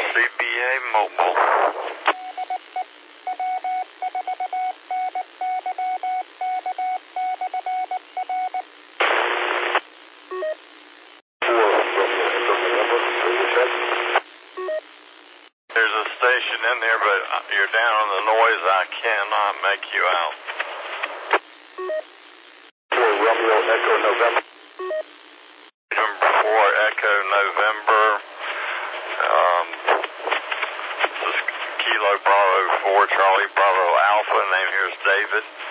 CBA Mobile. There's a station in there, but you're down on the noise. I cannot make you out. Romeo Echo November. Number 4 Echo November. This is Kilo Bravo 4 Charlie Bravo Alpha. Name here is David.